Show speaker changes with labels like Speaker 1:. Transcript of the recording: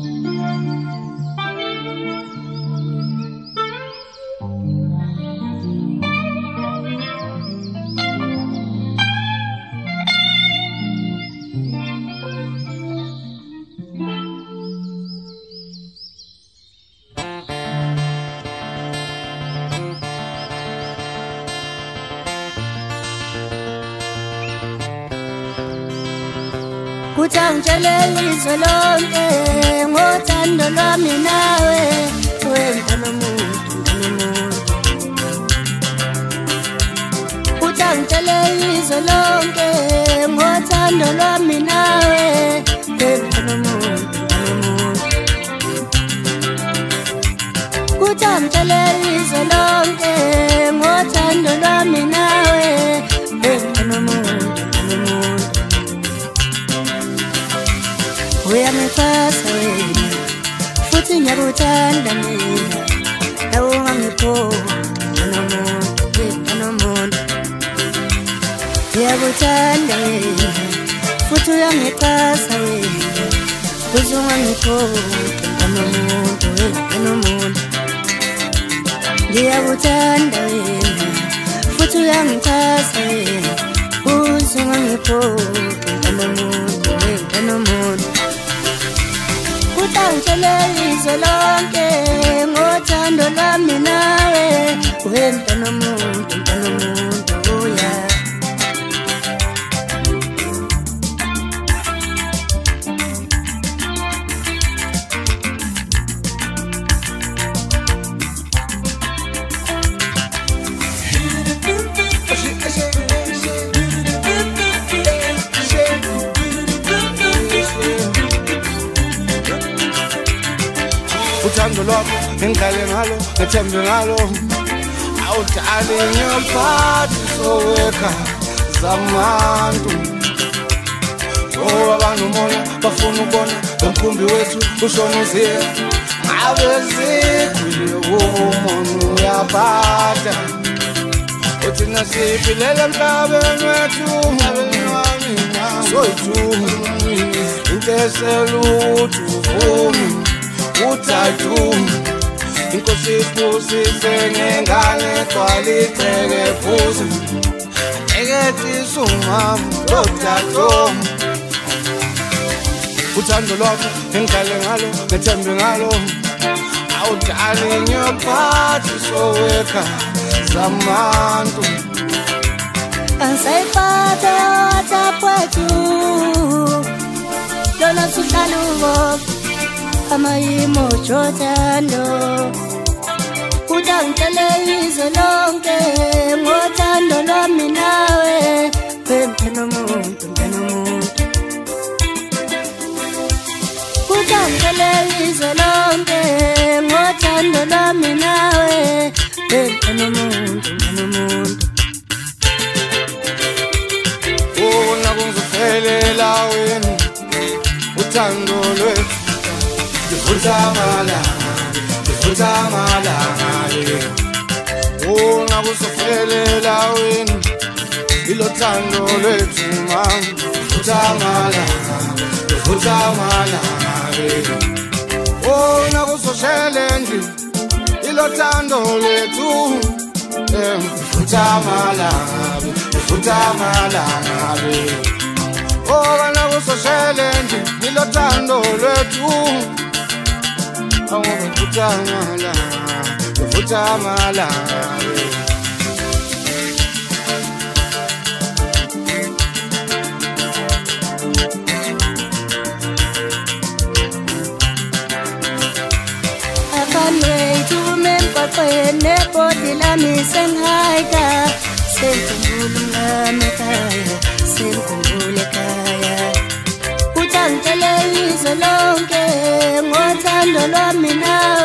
Speaker 1: Kutangele izwe lonke ngothando lwami nawe wena nomuntu Kutangele izwe lonke ngothando lwami nawe wena nomuntu Kutangele izwe lonke ngothando lwami nawe wena nomuntu Uyangifasa wena futhi ngiyakuthanda mina nawe ungangiphoqa nomuntu Ngiyakuthanda wena futhi uyangifasa wena futhi ungangiphoqa nomuntu Ngiyakuthanda wena futhi uyangifasa wena futhi ungangiphoqa nomuntu Kutangele izwe lonke ngothando lwami nawe wena nomuntu yeah
Speaker 2: Uthando lwakho ngikale ngalo ngethembe ngalo awudali ngiyaphathi soweka zamantu abantu moya bafuna ukubona umkhumbi wethu ushona uziya ngabe zikhule umuntu uyaphatha uthi nasiphilela emhlabeni wethu wami soyithu inteseluthu uvumi Uthathu inkosi isibusise ngengane kwalicheke phuze ekethi sumama lothathu Uthando lwakho ngikale ngalo ngethembe ngalo awudali ngiyaphathi soweka zamantu
Speaker 1: Ansayiphatha wathaphathu Lona sikaluvo Amayimo chothando Kutangele izwe lonke ngothando lwami nawe wena nomuntu Kutangele izwe lonke ngothando lwami nawe wena nomuntu
Speaker 2: Ona kungizophelela wena uthando lwethu Futsamala Una kusofelela wena ilo thando lwethu mama Futsamala Una kusoshele nje ilo thando lwethu Futsamala Una kusoshele nje ilo thando lwethu Futsamala
Speaker 1: I can't wait to remember when the body la mi sengaika Senkumbula mekaya Senkumbula kaya Kutangele izwe lonke ngothando lwami nawe